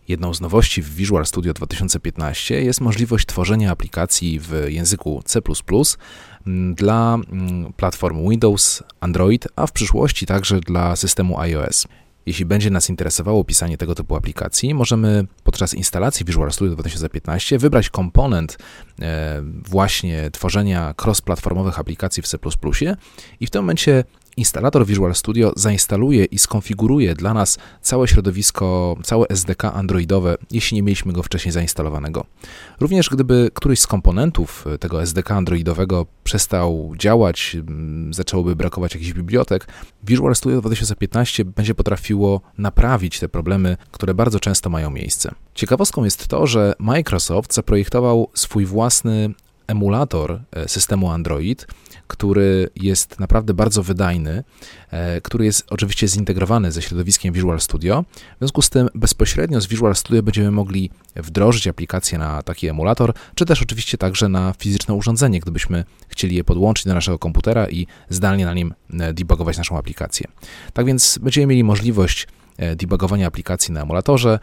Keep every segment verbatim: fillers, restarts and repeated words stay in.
Jedną z nowości w Visual Studio dwa tysiące piętnaście jest możliwość tworzenia aplikacji w języku C plus plus dla platform Windows, Android, a w przyszłości także dla systemu iOS. Jeśli będzie nas interesowało pisanie tego typu aplikacji, możemy podczas instalacji Visual Studio dwa tysiące piętnaście wybrać komponent właśnie tworzenia cross-platformowych aplikacji w C plus plus i w tym momencie instalator Visual Studio zainstaluje i skonfiguruje dla nas całe środowisko, całe S D K androidowe, jeśli nie mieliśmy go wcześniej zainstalowanego. Również gdyby któryś z komponentów tego S D K androidowego przestał działać, zaczęłoby brakować jakichś bibliotek, Visual Studio dwa tysiące piętnaście będzie potrafiło naprawić te problemy, które bardzo często mają miejsce. Ciekawostką jest to, że Microsoft zaprojektował swój własny emulator systemu Android, który jest naprawdę bardzo wydajny, który jest oczywiście zintegrowany ze środowiskiem Visual Studio. W związku z tym bezpośrednio z Visual Studio będziemy mogli wdrożyć aplikację na taki emulator, czy też oczywiście także na fizyczne urządzenie, gdybyśmy chcieli je podłączyć do naszego komputera i zdalnie na nim debugować naszą aplikację. Tak więc będziemy mieli możliwość debugowania aplikacji na emulatorze,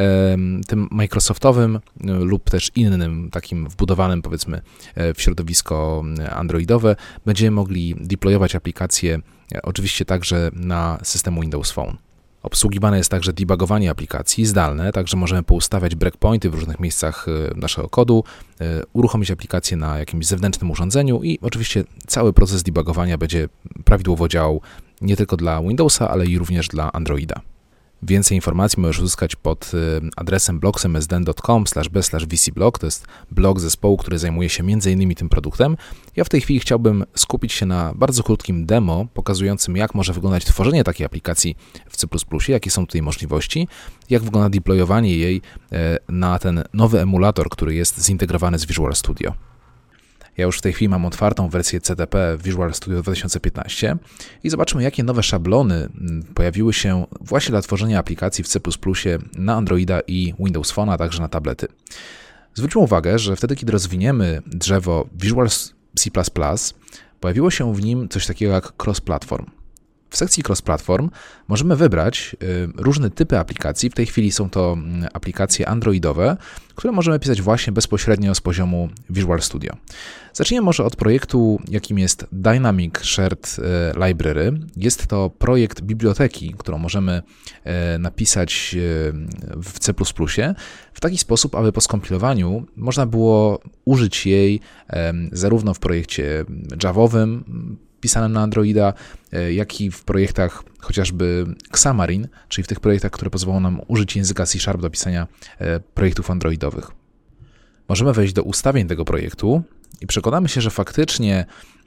tym Microsoftowym lub też innym, takim wbudowanym powiedzmy w środowisko androidowe. Będziemy mogli deployować aplikacje oczywiście także na systemu Windows Phone. Obsługiwane jest także debugowanie aplikacji zdalne, także możemy poustawiać breakpointy w różnych miejscach naszego kodu, uruchomić aplikację na jakimś zewnętrznym urządzeniu i oczywiście cały proces debugowania będzie prawidłowo działał nie tylko dla Windowsa, ale i również dla Androida. Więcej informacji możesz uzyskać pod adresem blogsmsden kropka com slash b slash vcblog. To jest blog zespołu, który zajmuje się między innymi tym produktem. Ja w tej chwili chciałbym skupić się na bardzo krótkim demo pokazującym, jak może wyglądać tworzenie takiej aplikacji w C plus plus, jakie są tutaj możliwości, jak wygląda deployowanie jej na ten nowy emulator, który jest zintegrowany z Visual Studio. Ja już w tej chwili mam otwartą wersję C T P Visual Studio dwa tysiące piętnaście i zobaczmy, jakie nowe szablony pojawiły się właśnie dla tworzenia aplikacji w C plus plus na Androida i Windows Phone, a także na tablety. Zwróćmy uwagę, że wtedy, kiedy rozwiniemy drzewo Visual C plus plus, pojawiło się w nim coś takiego jak cross-platform. W sekcji cross-platform możemy wybrać różne typy aplikacji. W tej chwili są to aplikacje androidowe, które możemy pisać właśnie bezpośrednio z poziomu Visual Studio. Zacznijmy może od projektu, jakim jest Dynamic Shared Library. Jest to projekt biblioteki, którą możemy napisać w C plus plus w taki sposób, aby po skompilowaniu można było użyć jej zarówno w projekcie Javowym, pisanym na Androida, jak i w projektach chociażby Xamarin, czyli w tych projektach, które pozwolą nam użyć języka C Sharp do pisania projektów androidowych. Możemy wejść do ustawień tego projektu i przekonamy się, że faktycznie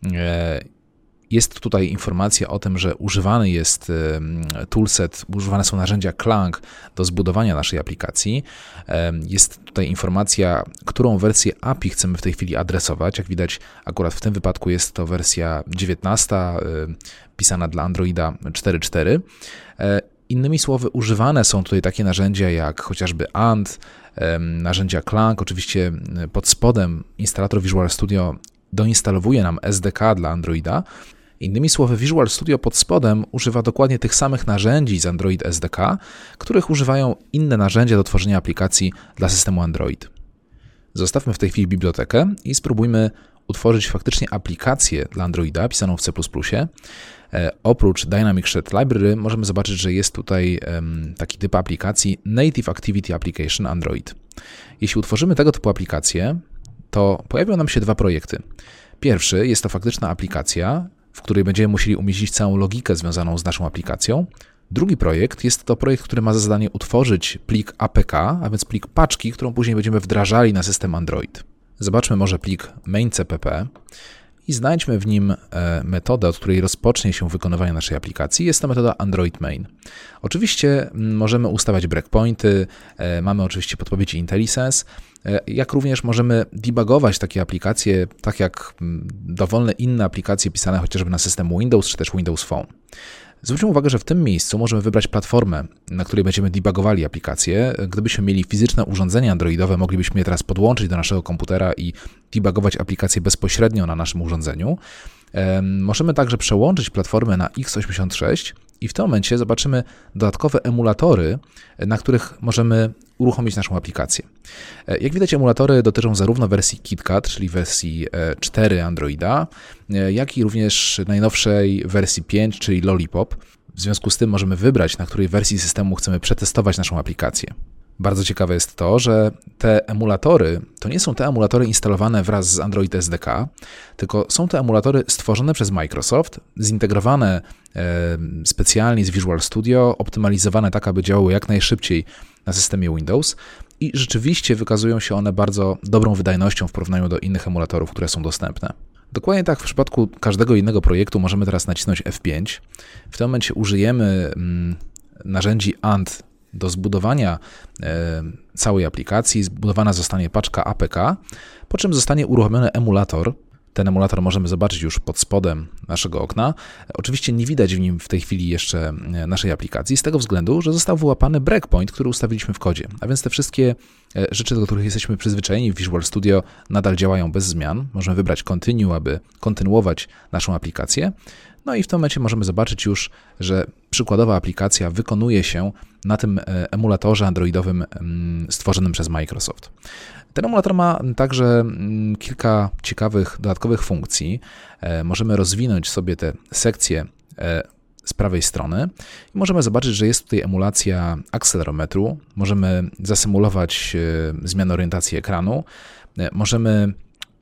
jest tutaj informacja o tym, że używany jest toolset, używane są narzędzia Clang do zbudowania naszej aplikacji. Jest tutaj informacja, którą wersję A P I chcemy w tej chwili adresować. Jak widać, akurat w tym wypadku jest to wersja dziewiętnasta, pisana dla Androida cztery cztery. Innymi słowy, używane są tutaj takie narzędzia jak chociażby Ant, narzędzia Clang. Oczywiście pod spodem instalator Visual Studio doinstalowuje nam S D K dla Androida. Innymi słowy, Visual Studio pod spodem używa dokładnie tych samych narzędzi z Android S D K, których używają inne narzędzia do tworzenia aplikacji dla systemu Android. Zostawmy w tej chwili bibliotekę i spróbujmy utworzyć faktycznie aplikację dla Androida pisaną w C plus plus. E, oprócz Dynamic Shared Library możemy zobaczyć, że jest tutaj um, taki typ aplikacji Native Activity Application Android. Jeśli utworzymy tego typu aplikację, to pojawią nam się dwa projekty. Pierwszy jest to faktyczna aplikacja, w której będziemy musieli umieścić całą logikę związaną z naszą aplikacją. Drugi projekt jest to projekt, który ma za zadanie utworzyć plik A P K, a więc plik paczki, którą później będziemy wdrażali na system Android. Zobaczmy może plik main.cpp i znajdźmy w nim metodę, od której rozpocznie się wykonywanie naszej aplikacji. Jest to metoda Android main. Oczywiście możemy ustawiać breakpointy, mamy oczywiście podpowiedzi IntelliSense, jak również możemy debugować takie aplikacje, tak jak dowolne inne aplikacje pisane chociażby na system Windows czy też Windows Phone. Zwróćmy uwagę, że w tym miejscu możemy wybrać platformę, na której będziemy debugowali aplikację. Gdybyśmy mieli fizyczne urządzenie androidowe, moglibyśmy je teraz podłączyć do naszego komputera i debugować aplikację bezpośrednio na naszym urządzeniu. Możemy także przełączyć platformę na x osiemdziesiąt sześć I w tym momencie zobaczymy dodatkowe emulatory, na których możemy uruchomić naszą aplikację. Jak widać, emulatory dotyczą zarówno wersji KitKat, czyli wersji cztery Androida, jak i również najnowszej wersji pięć, czyli Lollipop. W związku z tym możemy wybrać, na której wersji systemu chcemy przetestować naszą aplikację. Bardzo ciekawe jest to, że te emulatory to nie są te emulatory instalowane wraz z Android S D K, tylko są to emulatory stworzone przez Microsoft, zintegrowane e, specjalnie z Visual Studio, optymalizowane tak, aby działały jak najszybciej na systemie Windows i rzeczywiście wykazują się one bardzo dobrą wydajnością w porównaniu do innych emulatorów, które są dostępne. Dokładnie tak w przypadku każdego innego projektu możemy teraz nacisnąć F pięć. W tym momencie użyjemy mm, narzędzi A N D do zbudowania e, całej aplikacji. Zbudowana zostanie paczka A P K, po czym zostanie uruchomiony emulator. Ten emulator możemy zobaczyć już pod spodem naszego okna. Oczywiście nie widać w nim w tej chwili jeszcze naszej aplikacji, z tego względu, że został wyłapany breakpoint, który ustawiliśmy w kodzie. A więc te wszystkie rzeczy, do których jesteśmy przyzwyczajeni w Visual Studio, nadal działają bez zmian. Możemy wybrać Continue, aby kontynuować naszą aplikację. No i w tym momencie możemy zobaczyć już, że przykładowa aplikacja wykonuje się na tym emulatorze androidowym stworzonym przez Microsoft. Ten emulator ma także kilka ciekawych dodatkowych funkcji. Możemy rozwinąć sobie te sekcje z prawej strony i możemy zobaczyć, że jest tutaj emulacja akcelerometru. Możemy zasymulować zmianę orientacji ekranu. Możemy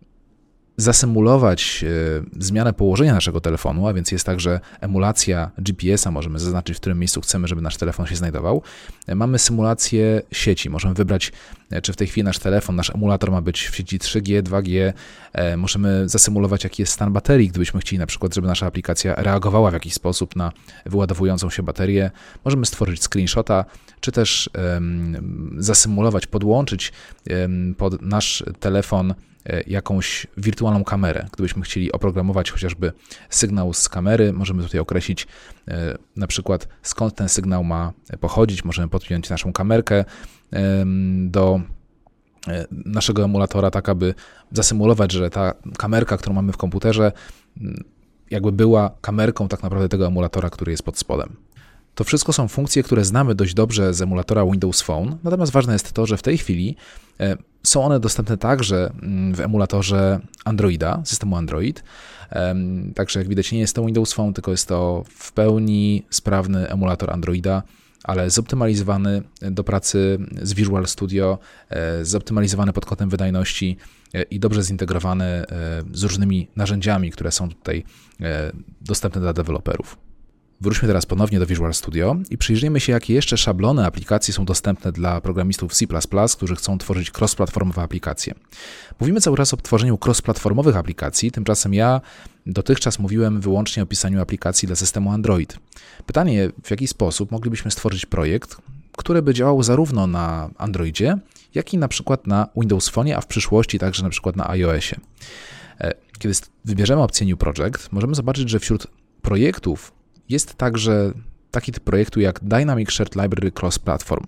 zasymulować e, zmianę położenia naszego telefonu, a więc jest także emulacja G P S a, możemy zaznaczyć, w którym miejscu chcemy, żeby nasz telefon się znajdował. E, mamy symulację sieci, możemy wybrać, e, czy w tej chwili nasz telefon, nasz emulator ma być w sieci trzy G, dwa G, e, możemy zasymulować, jaki jest stan baterii, gdybyśmy chcieli na przykład, żeby nasza aplikacja reagowała w jakiś sposób na wyładowującą się baterię. Możemy stworzyć screenshota, czy też e, zasymulować, podłączyć e, pod nasz telefon jakąś wirtualną kamerę. Gdybyśmy chcieli oprogramować chociażby sygnał z kamery, możemy tutaj określić e, na przykład skąd ten sygnał ma pochodzić. Możemy podpiąć naszą kamerkę e, do e, naszego emulatora, tak aby zasymulować, że ta kamerka, którą mamy w komputerze, jakby była kamerką tak naprawdę tego emulatora, który jest pod spodem. To wszystko są funkcje, które znamy dość dobrze z emulatora Windows Phone, natomiast ważne jest to, że w tej chwili są one dostępne także w emulatorze Androida, systemu Android. Także jak widać, nie jest to Windows Phone, tylko jest to w pełni sprawny emulator Androida, ale zoptymalizowany do pracy z Visual Studio, zoptymalizowany pod kątem wydajności i dobrze zintegrowany z różnymi narzędziami, które są tutaj dostępne dla deweloperów. Wróćmy teraz ponownie do Visual Studio i przyjrzyjmy się, jakie jeszcze szablony aplikacji są dostępne dla programistów C plus plus, którzy chcą tworzyć cross-platformowe aplikacje. Mówimy cały czas o tworzeniu cross-platformowych aplikacji, tymczasem ja dotychczas mówiłem wyłącznie o pisaniu aplikacji dla systemu Android. Pytanie, w jaki sposób moglibyśmy stworzyć projekt, który by działał zarówno na Androidzie, jak i na przykład na Windows Phone, a w przyszłości także na przykład na iOSie. Kiedy wybierzemy opcję New Project, możemy zobaczyć, że wśród projektów jest także taki typ projektu jak Dynamic Shared Library Cross Platform,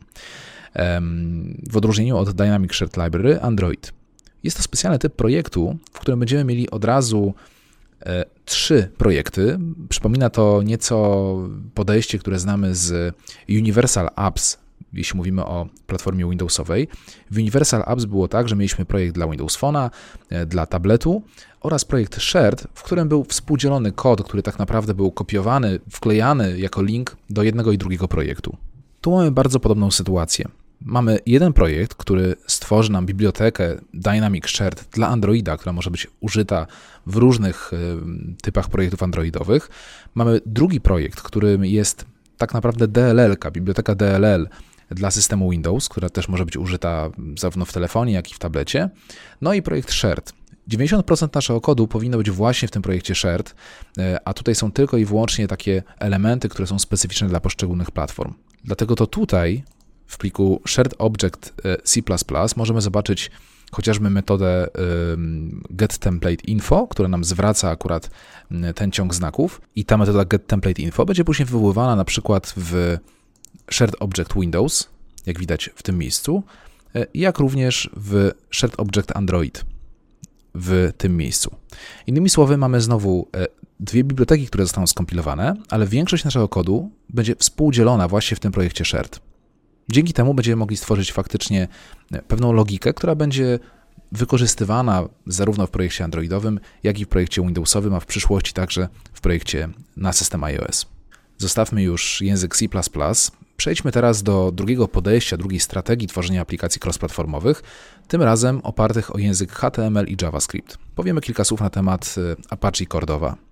w odróżnieniu od Dynamic Shared Library Android. Jest to specjalny typ projektu, w którym będziemy mieli od razu e, trzy projekty. Przypomina to nieco podejście, które znamy z Universal Apps, jeśli mówimy o platformie Windowsowej. W Universal Apps było tak, że mieliśmy projekt dla Windows Phone'a, dla tabletu oraz projekt Shared, w którym był współdzielony kod, który tak naprawdę był kopiowany, wklejany jako link do jednego i drugiego projektu. Tu mamy bardzo podobną sytuację. Mamy jeden projekt, który stworzy nam bibliotekę Dynamic Shared dla Androida, która może być użyta w różnych y, typach projektów androidowych. Mamy drugi projekt, którym jest tak naprawdę D L L-ka, biblioteka D L L dla systemu Windows, która też może być użyta zarówno w telefonie, jak i w tablecie. No i projekt Shared. dziewięćdziesiąt procent naszego kodu powinno być właśnie w tym projekcie Shared, a tutaj są tylko i wyłącznie takie elementy, które są specyficzne dla poszczególnych platform. Dlatego to tutaj w pliku Shared Object C plus plus możemy zobaczyć chociażby metodę getTemplateInfo, która nam zwraca akurat ten ciąg znaków i ta metoda getTemplateInfo będzie później wywoływana na przykład w Shared Object Windows, jak widać w tym miejscu, jak również w Shared Object Android. w tym miejscu. Innymi słowy, mamy znowu dwie biblioteki, które zostaną skompilowane, ale większość naszego kodu będzie współdzielona właśnie w tym projekcie shared. Dzięki temu będziemy mogli stworzyć faktycznie pewną logikę, która będzie wykorzystywana zarówno w projekcie androidowym, jak i w projekcie Windowsowym, a w przyszłości także w projekcie na system iOS. Zostawmy już język C plus plus. Przejdźmy teraz do drugiego podejścia, drugiej strategii tworzenia aplikacji cross-platformowych, tym razem opartych o język H T M L i JavaScript. Powiemy kilka słów na temat Apache Cordova.